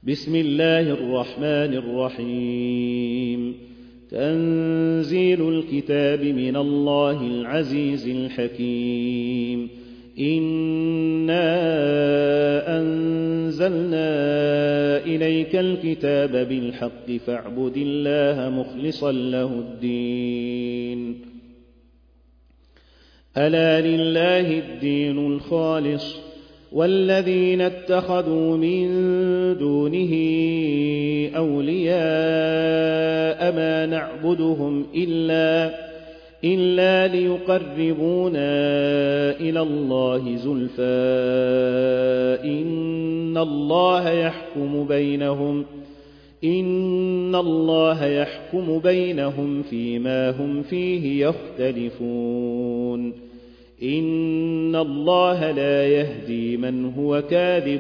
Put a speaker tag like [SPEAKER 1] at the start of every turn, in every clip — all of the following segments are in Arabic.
[SPEAKER 1] بسم الله الرحمن الرحيم. تنزيل الكتاب من الله العزيز الحكيم. إنا أنزلنا إليك الكتاب بالحق فاعبد الله مخلصا له الدين. ألا لله الدين الخالص والذين اتخذوا من دونه أولياء ما نعبدهم إلا ليقربونا إلى الله زلفى إن الله يحكم بينهم فيما هم فيه يختلفون. إن الله لا يهدي من هو كاذب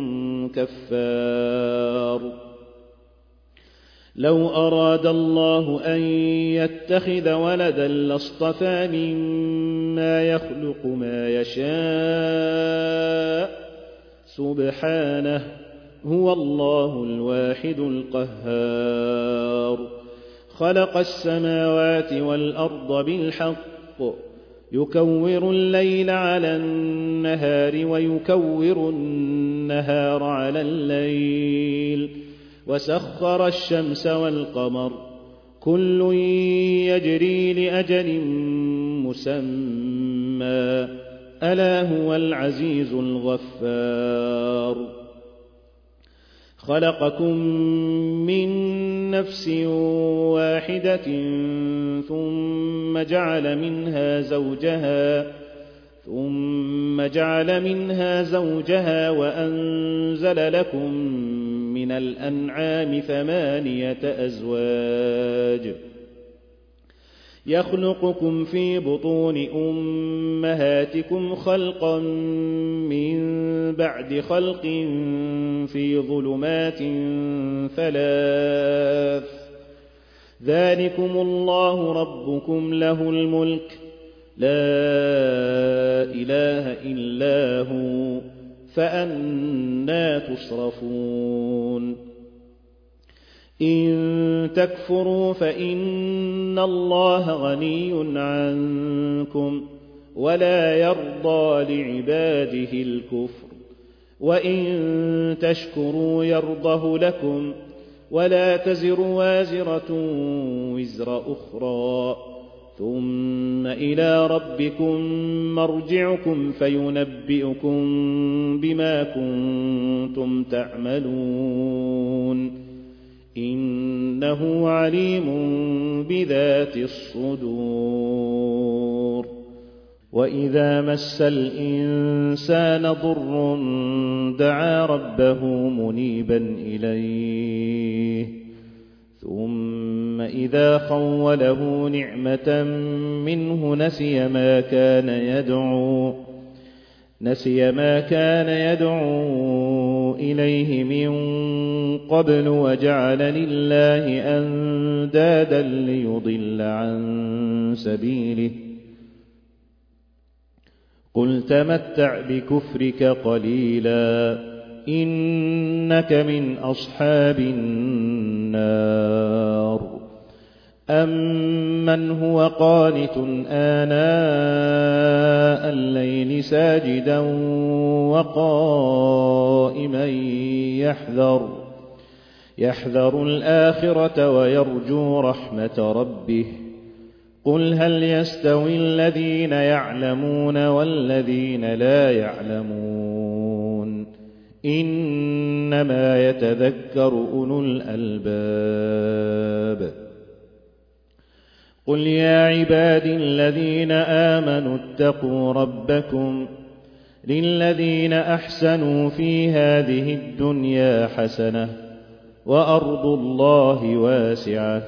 [SPEAKER 1] كفار. لو أراد الله أن يتخذ ولدا لاصطفى مما يخلق ما يشاء سبحانه هو الله الواحد القهار. خلق السماوات والأرض بالحق يكور الليل على النهار ويكور النهار على الليل وسخر الشمس والقمر كل يجري لأجل مسمى ألا هو العزيز الغفار. خلقكم من نفس واحدة ثم جعل منها زوجها وأنزل لكم من الأنعام 8 أزواج يخلقكم في بطون أمهاتكم خلقا من بعد خلق في ظلمات 3 ذلكم الله ربكم له الملك لا إله إلا هو فأنى تصرفون. إن تكفروا فإن الله غني عنكم ولا يرضى لعباده الكفر وإن تشكروا يرضه لكم ولا تزر وازرة وزر أخرى ثم إلى ربكم مرجعكم فينبئكم بما كنتم تعملون إنه عليم بذات الصدور. وإذا مس الإنسان ضر دعا ربه منيبا إليه ثم إذا خوله نعمة منه نسي ما كان يدعو إليه من قبل وجعل لله أندادا ليضل عن سبيله قل تمتع بكفرك قليلا إنك من أصحاب النار. أمن هو قانت آناء الليل ساجدا وقائما يحذر الآخرة ويرجو رحمة ربه قل هل يستوي الذين يعلمون والذين لا يعلمون إنما يتذكر أولو الألباب. قل يا عبادي الذين آمنوا اتقوا ربكم للذين أحسنوا في هذه الدنيا حسنة وأرض الله واسعة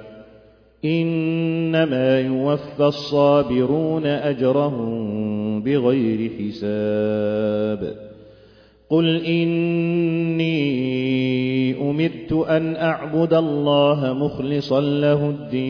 [SPEAKER 1] إنما يوفى الصابرون أجرهم بغير حساب. قل إني أمرت أن أعبد الله مخلصا له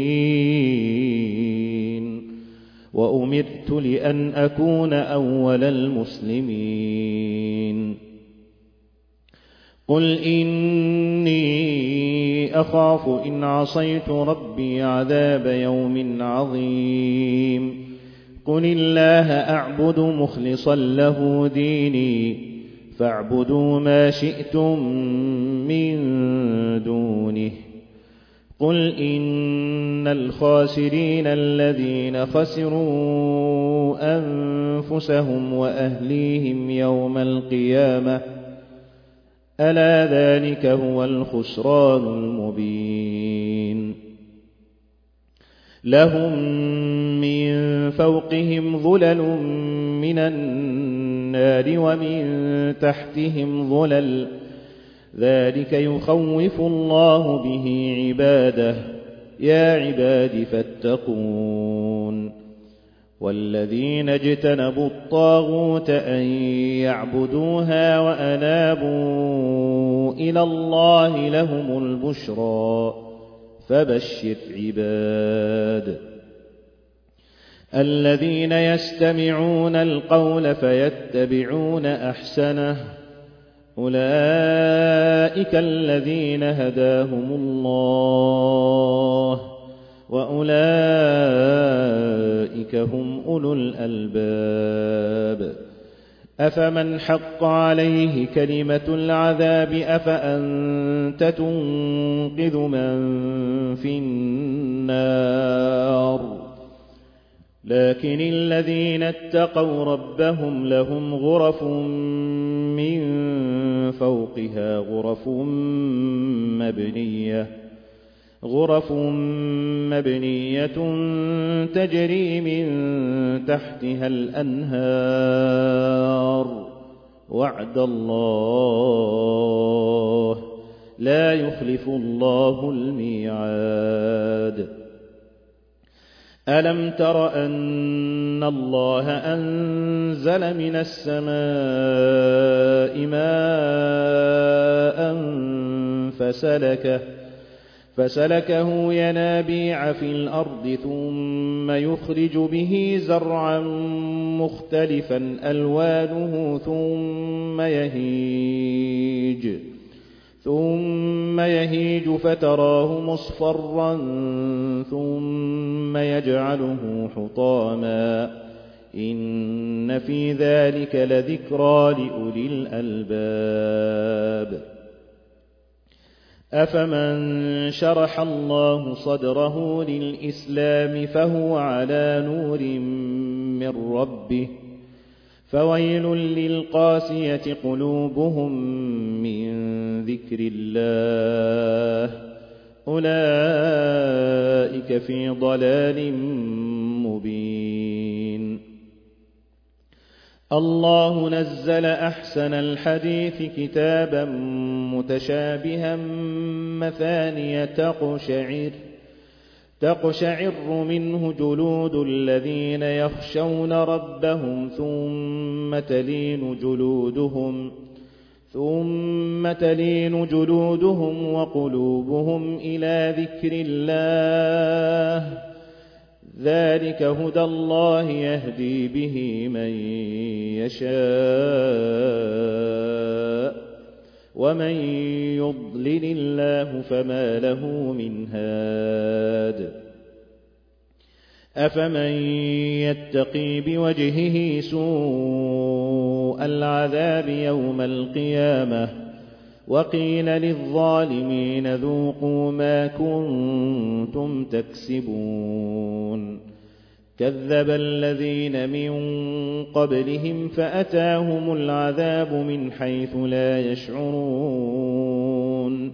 [SPEAKER 1] الدين وأمرت لأن أكون أول المسلمين. قل إني إني أخاف إن عصيت ربي عذاب يوم عظيم قل الله أعبد مخلصا له ديني فاعبدوا ما شئتم من دونه قل إن الخاسرين الذين خسروا أنفسهم وأهليهم يوم القيامة ألا ذلك هو الخسران المبين لهم من فوقهم ظلل من النار ومن تحتهم ظلل ذلك يخوف الله به عباده يا عباد فاتقون والذين اجتنبوا الطاغوت أن يعبدوها وأنابوا إلى الله لهم البشرى فبشر عباد الذين يستمعون القول فيتبعون أحسنه أولئك الذين هداهم الله وأولئك هم أولو الألباب أفمن حق عليه كلمة العذاب أفأنت تنقذ من في النار لكن الذين اتقوا ربهم لهم غرف من فوقها غرف مبنية تجري من تحتها الأنهار وعد الله لا يخلف الله الميعاد ألم تر أن الله أنزل من السماء ماء فسلكه ينابيع في الأرض ثم يخرج به زرعا مختلفا ألوانه ثم يهيج فتراه مصفرا ثم يجعله حطاما إن في ذلك لذكرى لأولي الألباب أفمن شرح الله صدره للإسلام فهو على نور من ربه فويل للقاسية قلوبهم من ذكر الله أولئك في ضلال مبين الله نزل أحسن الحديث كتابا متشابها مثانية تقشعر منه جلود الذين يخشون ربهم ثم تلين جلودهم وقلوبهم إلى ذكر الله ذلك هدى الله يهدي به من يشاء ومن يضلل الله فما له من هاد أفمن يتقي بوجهه سوء العذاب يوم القيامة وقيل للظالمين ذوقوا ما كنتم تكسبون كذب الذين من قبلهم فأتاهم العذاب من حيث لا يشعرون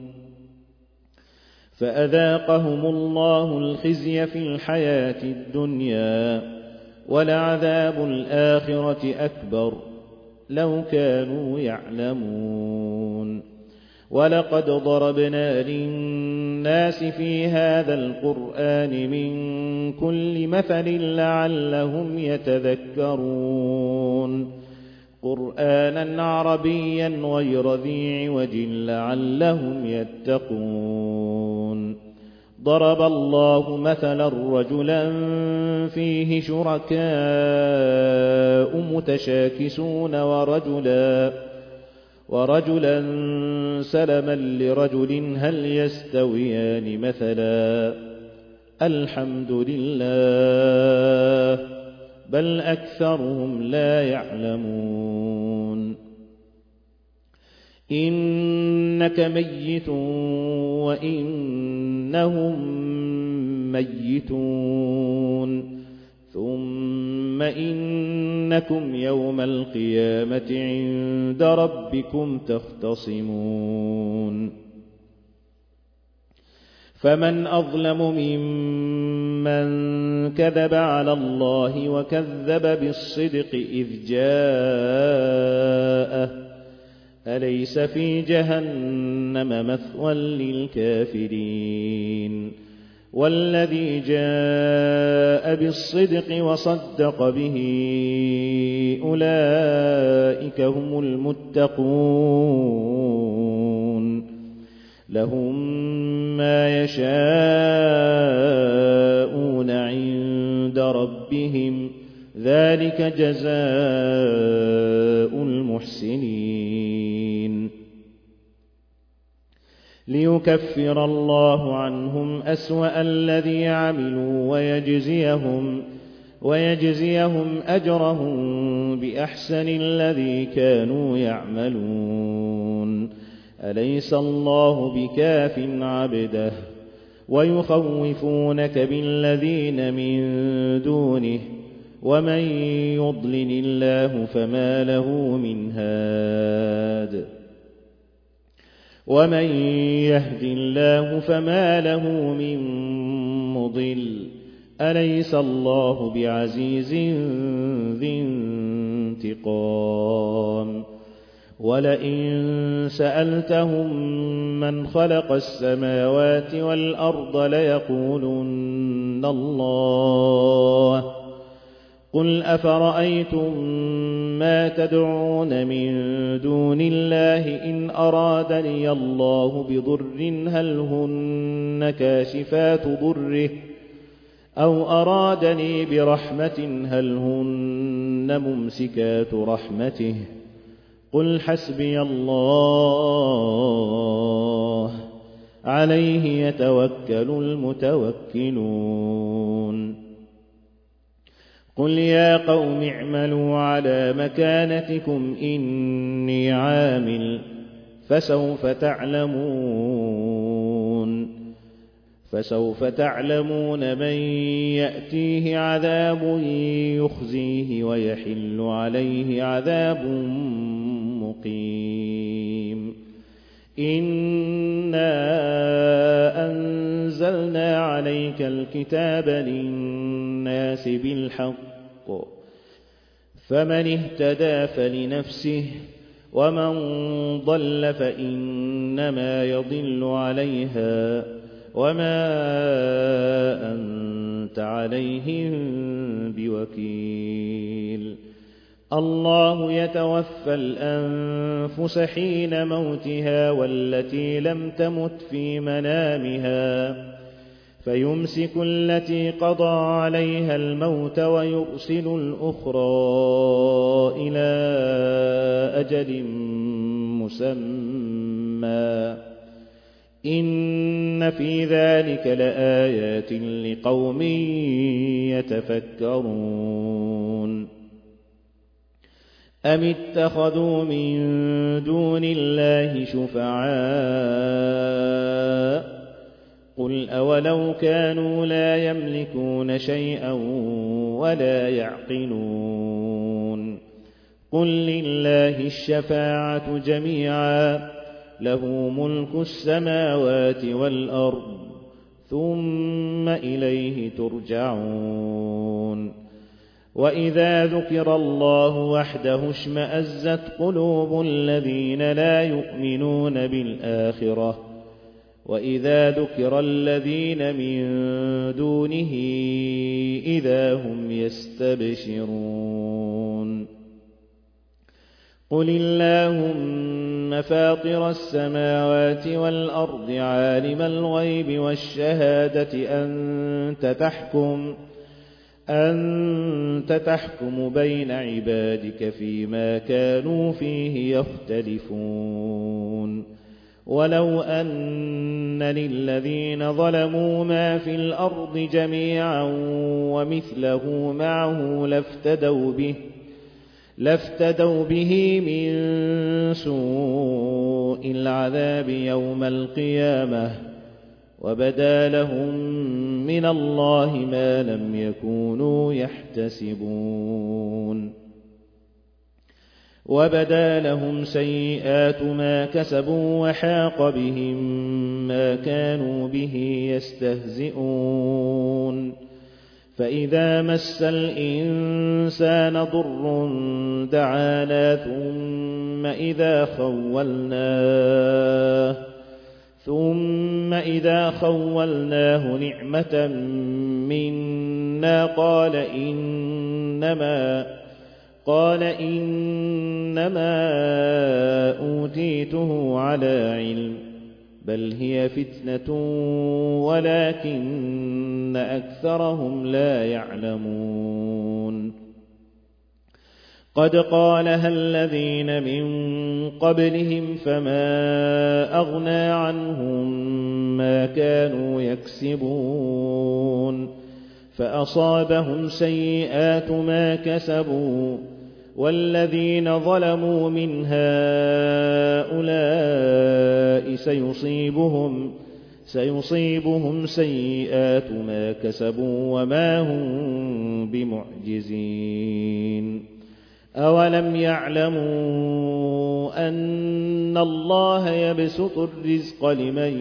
[SPEAKER 1] فأذاقهم الله الخزي في الحياة الدنيا ولعذاب الآخرة أكبر لو كانوا يعلمون ولقد ضربنا للناس في هذا القرآن من كل مثل لعلهم يتذكرون قرآنا عربيا غير ذي عوج لعلهم يتقون ضرب الله مثلا رجلا فيه شركاء متشاكسون ورجلا سلما لرجل هل يستويان مثلا الحمد لله بل أكثرهم لا يعلمون إنك ميت وإنهم ميتون ثم إنكم يوم القيامة عند ربكم تختصمون فمن أظلم ممن كذب على الله وكذب بالصدق إذ جاءه أليس في جهنم مثوى للكافرين والذي جاء بالصدق وصدق به أولئك هم المتقون لهم ما يشاءون عند ربهم ذلك جزاء المحسنين ليكفر الله عنهم أسوأ الذي عملوا ويجزيهم أجرهم بأحسن الذي كانوا يعملون أليس الله بكاف عبده ويخوفونك بالذين من دونه ومن يضلل الله فما له من هاد ومن يهد الله فما له من مضل أليس الله بعزيز ذي انتقام ولئن سألتهم من خلق السماوات والأرض ليقولن الله قل أفرأيتم ما تدعون من دون الله إن أرادني الله بضر هل هن كاشفات ضره أو أرادني برحمة هل هن ممسكات رحمته قل حسبي الله عليه يتوكل المتوكلون قل يا قوم اعملوا على مكانتكم إني عامل فسوف تعلمون من يأتيه عذاب يخزيه ويحل عليه عذاب مقيم إنا أنزلنا عليك الكتاب للناس بالحق فمن اهتدى فلنفسه ومن ضل فإنما يضل عليها وما أنت عليهم بوكيل الله يتوفى الأنفس حين موتها والتي لم تمت في منامها فيمسك التي قضى عليها الموت ويرسل الأخرى إلى أجل مسمى إن في ذلك لآيات لقوم يتفكرون أم اتخذوا من دون الله شفعاء قل أولو كانوا لا يملكون شيئا ولا يعقلون قل لله الشفاعة جميعا له ملك السماوات والأرض ثم إليه ترجعون وإذا ذكر الله وحده اشمأزت قلوب الذين لا يؤمنون بالآخرة وإذا ذكر الذين من دونه إذا هم يستبشرون قل اللهم فاطر السماوات والأرض عالم الغيب والشهادة أنت تحكم بين عبادك فيما كانوا فيه يختلفون ولو أن للذين ظلموا ما في الأرض جميعا ومثله معه لافتدوا به من سوء العذاب يوم القيامة وبدا لهم من الله ما لم يكونوا يحتسبون وبدا لهم سيئات ما كسبوا وحاق بهم ما كانوا به يستهزئون فإذا مس الإنسان ضر دعانا ثم إذا خولناه نعمة منا قال إنما أوتيته على علم بل هي فتنة ولكن أكثرهم لا يعلمون قد قالها الذين من قبلهم فما أغنى عنهم ما كانوا يكسبون فأصابهم سيئات ما كسبوا والذين ظلموا من هؤلاء سيصيبهم سيئات ما كسبوا وما هم بمعجزين أولم يعلموا أن الله يبسط الرزق لمن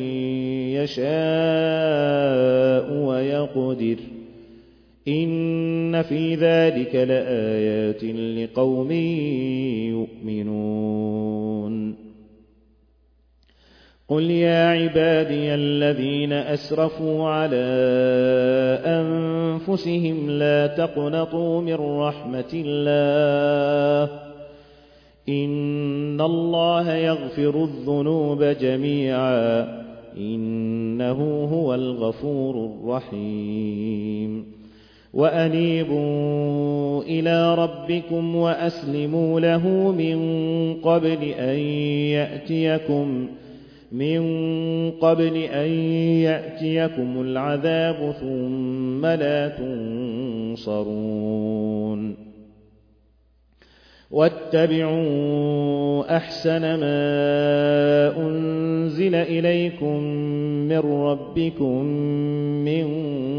[SPEAKER 1] يشاء ويقدر إن في ذلك لآيات لقوم يؤمنون قل يا عبادي الذين أسرفوا على أنفسهم لا تقنطوا من رحمة الله إن الله يغفر الذنوب جميعا إنه هو الغفور الرحيم وأنيبوا إلى ربكم وأسلموا له من قبل أن يأتيكم العذاب ثم لا تنصرون واتبعوا أحسن ما أنزل إليكم من ربكم من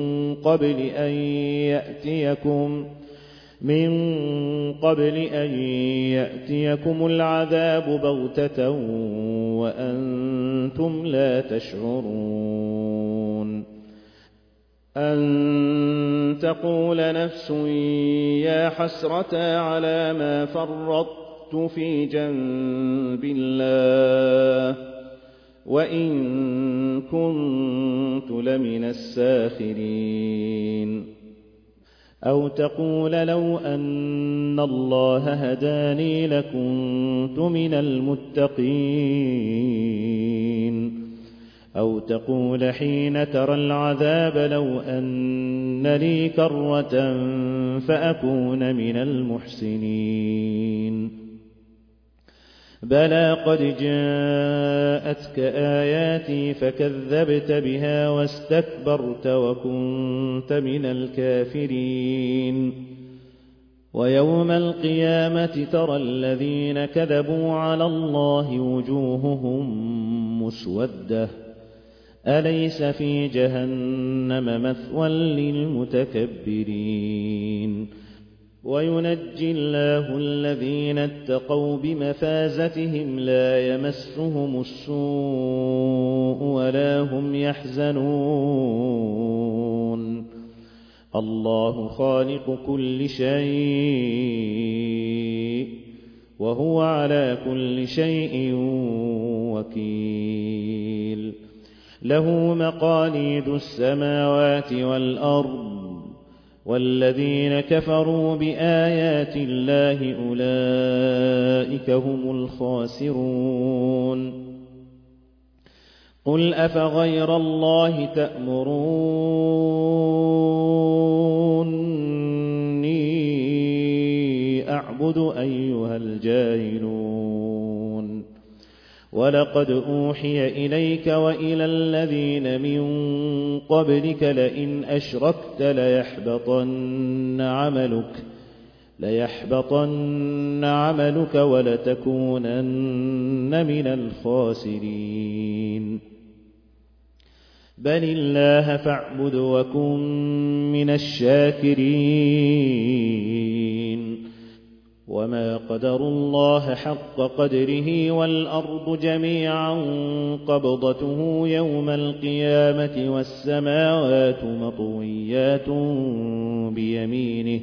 [SPEAKER 1] قبل أن يأتيكم العذاب بغتة وأنتم لا تشعرون أن تقول نفس يا حسرة على ما فرطت في جنب الله وإن كنت لمن الساخرين أو تقول لو أن الله هداني لكنت من المتقين أو تقول حين ترى العذاب لو أن لي كرة فأكون من المحسنين بلى قد جاءتك آياتي فكذبت بها واستكبرت وكنت من الكافرين ويوم القيامة ترى الذين كذبوا على الله وجوههم مسودة أليس في جهنم مثوى للمتكبرين وينجي الله الذين اتقوا بمفازتهم لا يمسهم السوء ولا هم يحزنون الله خالق كل شيء وهو على كل شيء وكيل له مقاليد السماوات والأرض والذين كفروا بآيات الله أولئك هم الخاسرون قل أفغير الله تأمروني نعبد أيها الجاهلون ولقد أوحي إليك وإلى الذين من قبلك لئن أشركت ليحبطن عملك ولتكونن من الخاسرين بل الله فاعبد وكن من الشاكرين وما قدروا الله حق قدره والأرض جميعا قبضته يوم القيامة والسماوات مطويات بيمينه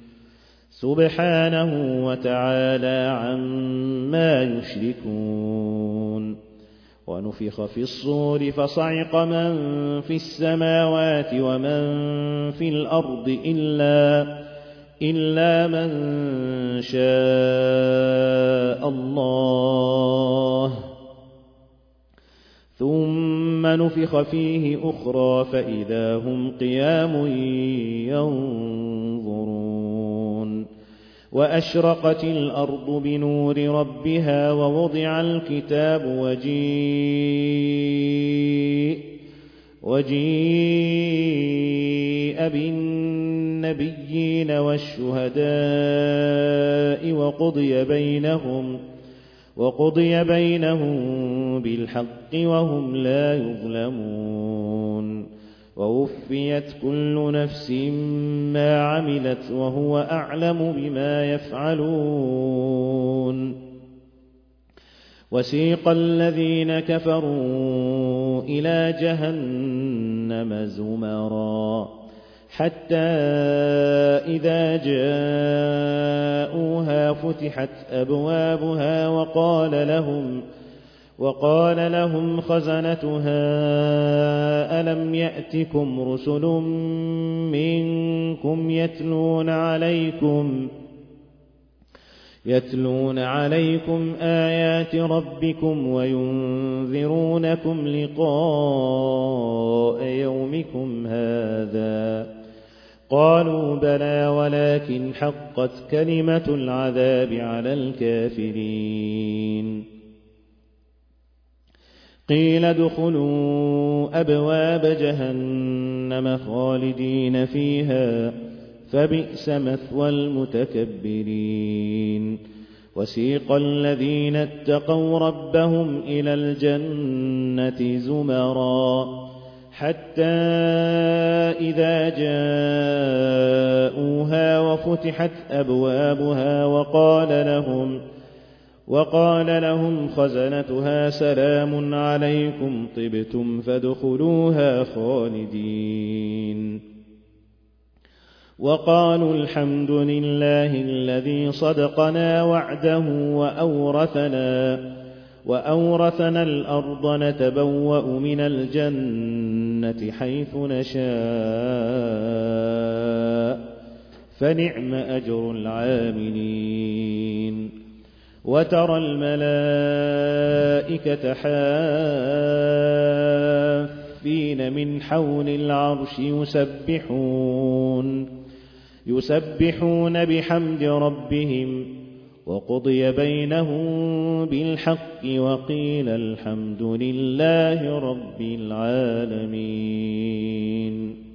[SPEAKER 1] سبحانه وتعالى عما يشركون ونفخ في الصور فصعق من في السماوات ومن في الأرض إلا من شاء الله ثم نفخ فيه أخرى فإذا هم قيام ينظرون وأشرقت الأرض بنور ربها ووضع الكتاب وجيء بالنبيين والشهداء وقضي بينهم بالحق وهم لا يظلمون ووفيت كل نفس ما عملت وهو أعلم بما يفعلون وسيق الذين كفروا إلى جهنم زمرا حتى إذا جاءوها فتحت أبوابها وقال لهم خزنتها ألم يأتكم رسل منكم يتلون عليكم آيات ربكم وينذرونكم لقاء يومكم هذا قالوا بلى ولكن حقت كلمة العذاب على الكافرين قيل ادخلوا أبواب جهنم خالدين فيها فبئس مثوى المتكبرين وسيق الذين اتقوا ربهم إلى الجنة زمرا حتى إذا جاءوها وفتحت أبوابها وقال لهم خزنتها سلام عليكم طبتم فادخلوها خالدين وقالوا الحمد لله الذي صدقنا وعده وأورثنا الأرض نتبوأ من الجنة حيث نشاء فنعم أجر العاملين وترى الملائكة حافين من حول العرش يسبحون بحمد ربهم وقضي بينهم بالحق وقيل الحمد لله رب العالمين.